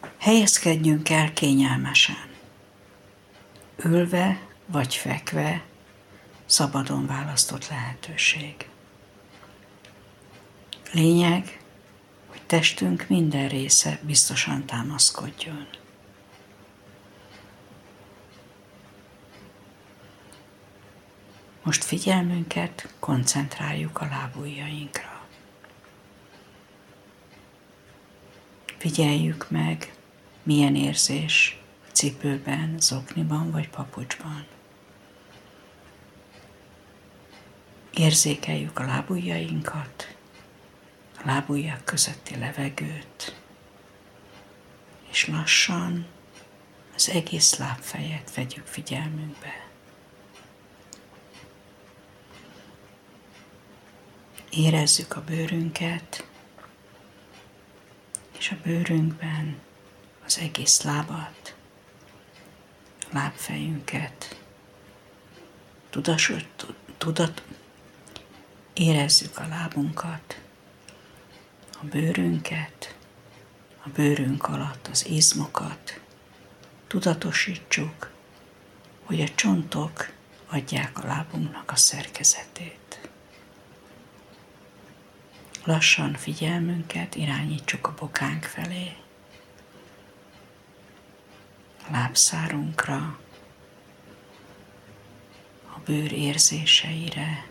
Helyezkedjünk el kényelmesen. Ülve vagy fekve, szabadon választott lehetőség. Lényeg, hogy testünk minden része biztosan támaszkodjon. Most figyelmünket koncentráljuk a lábujjainkra. Figyeljük meg, milyen érzés cipőben, zokniban vagy papucsban. Érzékeljük a lábujjainkat, a lábujjak közötti levegőt, és lassan az egész lábfejet vegyük figyelmünkbe. Érezzük a bőrünket, és a bőrünkben az egész lábat, a lábfejünket, érezzük a lábunkat, a bőrünket, a bőrünk alatt az izmokat, tudatosítsuk, hogy a csontok adják a lábunknak a szerkezetét. Lassan figyelmünket irányítsuk a bokánk felé, a lábszárunkra, a bőr érzéseire,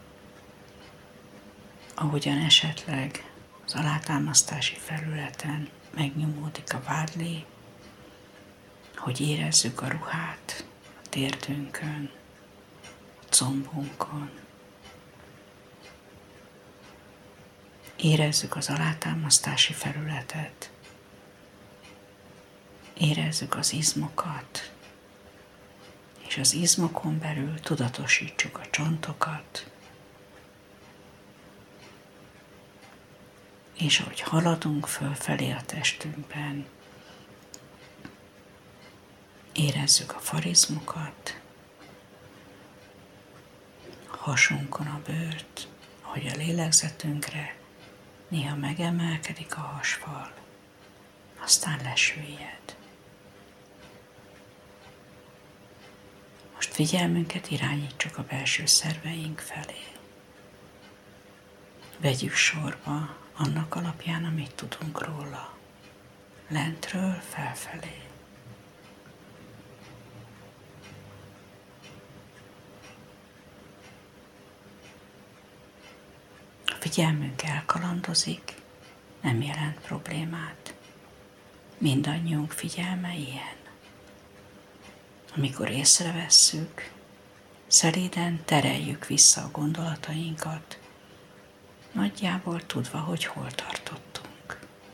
ahogyan esetleg az alátámasztási felületen megnyomódik a vádli, hogy érezzük a ruhát a térdünkön, a combunkon. Érezzük az alátámasztási felületet, érezzük az izmokat, és az izmokon belül tudatosítsuk a csontokat, és ahogy haladunk fölfelé a testünkben, érezzük a farizmokat, a hasunkon a bőrt, ahogy a lélegzetünkre néha megemelkedik a hasfal, aztán lesüllyed. Most figyelmünket irányítsuk a belső szerveink felé. Vegyük sorba annak alapján, amit tudunk róla, lentről felfelé. A figyelmünk elkalandozik, nem jelent problémát. Mindannyiunk figyelme ilyen. Amikor észrevesszük, szelíden tereljük vissza a gondolatainkat, nagyjából tudva, hogy hol tartottunk.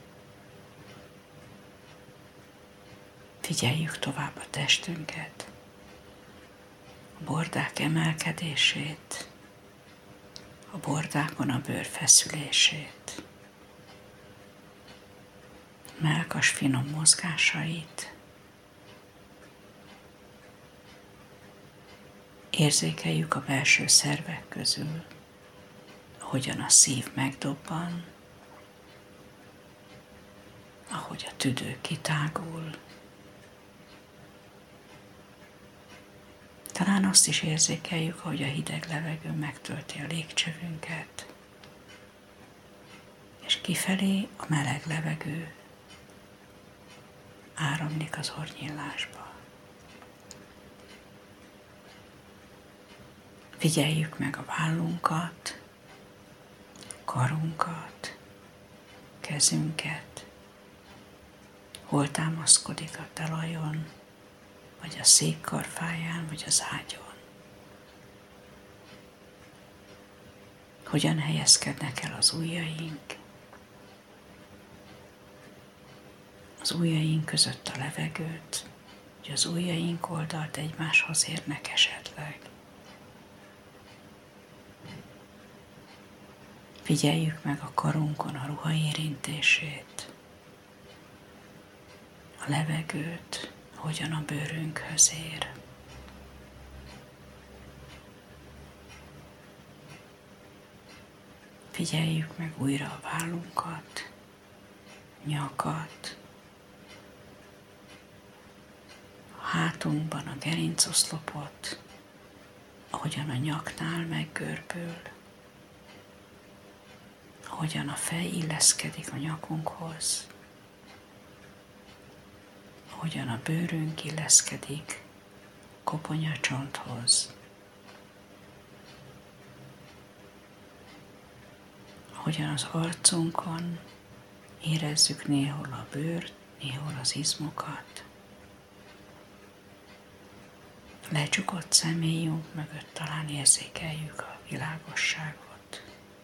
Figyeljük tovább a testünket, a bordák emelkedését, a bordákon a bőr feszülését, mellkas finom mozgásait. Érzékeljük a belső szervek közül, ahogyan a szív megdobban, ahogy a tüdő kitágul. Talán azt is érzékeljük, ahogy a hideg levegő megtölti a légcsövünket, és kifelé a meleg levegő áramlik az orrnyílásba. Figyeljük meg a vállunkat, karunkat, kezünket, hol támaszkodik a talajon, vagy a székkarfáján, vagy az ágyon. Hogyan helyezkednek el az ujjaink, az ujjaink között a levegőt, hogy az ujjaink oldalt egymáshoz érnek esetleg. Figyeljük meg a karunkon a ruha érintését, a levegőt, hogyan a bőrünkhöz ér. Figyeljük meg újra a vállunkat, nyakat, hátunkban a gerincoszlopot, ahogyan a nyaknál meggörbül, ahogyan a fej illeszkedik a nyakunkhoz, ahogyan a bőrünk illeszkedik a koponyacsonthoz, ahogyan az arcunkon érezzük néhol a bőrt, néhol az izmokat, lecsukott személyünk mögött talán érzékeljük a világosságot.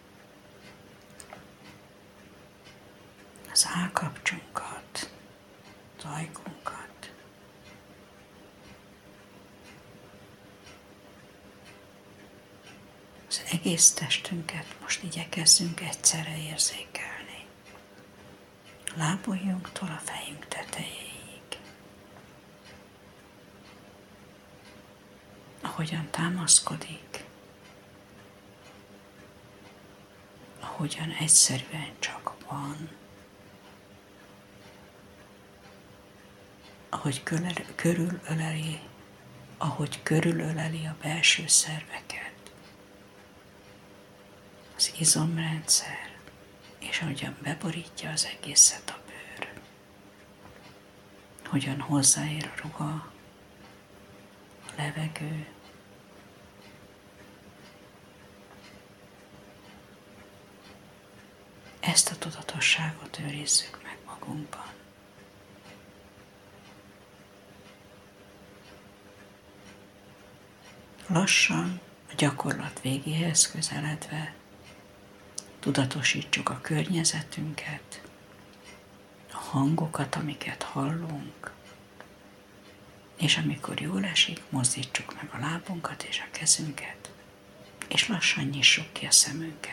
Az állkapcsunkat, az ajkunkat. Az egész testünket most igyekezzünk egyszerre érzékelni. A lábujjunktól a fejünk tetejéig. Ahogyan támaszkodik, ahogyan egyszerűen csak van, ahogy körülöleli a belső szerveket, az izomrendszer, és ahogyan beborítja az egészet a bőr, hogyan hozzáér a ruha, a levegő, ezt a tudatosságot őrizzük meg magunkban. Lassan, a gyakorlat végéhez közeledve tudatosítsuk a környezetünket, a hangokat, amiket hallunk, és amikor jól esik, mozdítsuk meg a lábunkat és a kezünket, és lassan nyissuk ki a szemünket.